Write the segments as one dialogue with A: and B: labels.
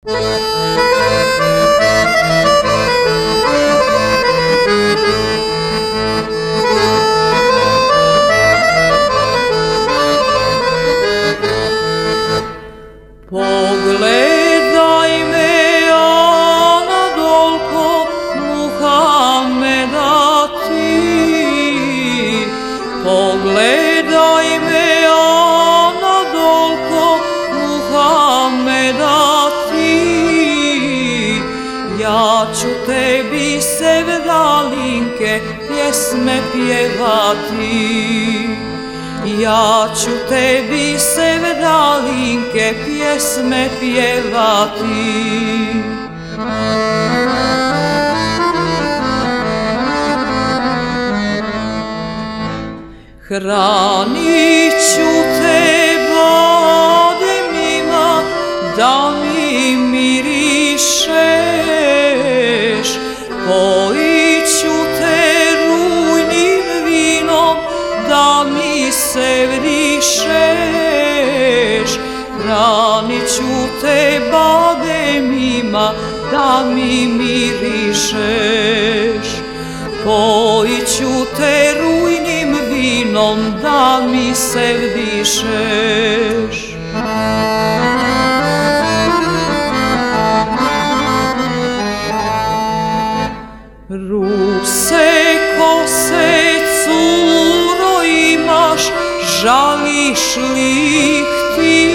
A: Pogledaj me, Anadolko, Muhameda ti. Pogledaj me, Anadolko, Muhameda ti. Ja ću tebi sevdalinke pjesme pjevati. Ja ću tebi sevdalinke pjesme pjevati. Hranit ću te bademima da mi mirišeš, pojit ću te rujnim vinom da mi se vrišeš. Hranit ću te bademima da mi mirišeš, pojit ću te rujnim vinom da mi se vdišeš. Ruse kose, curo, imaš, žališ li ih ti?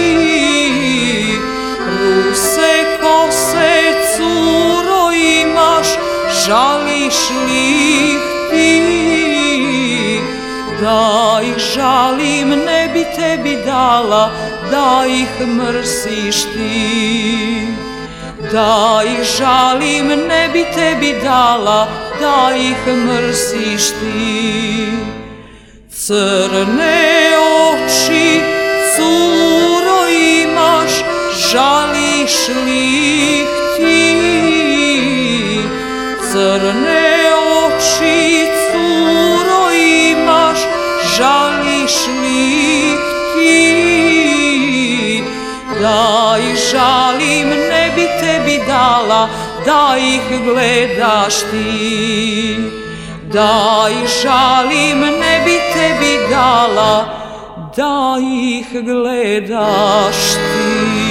A: Ruse kose, curo, imaš, žališ li ih ti? Da ih žalim ne bi tebi dala, da ih mrsiš ti. Da ih žalim ne bi tebi dala, da ih mrsiš ti. Crne oči, curo, imaš, žališ li ih ti? Crne oči, curo, imaš, žališ li ih ti? Da ih žalim ne bi tebi dala, da ih gledaš ti. Da ih žalim ne bi tebi dala, da ih gledaš ti.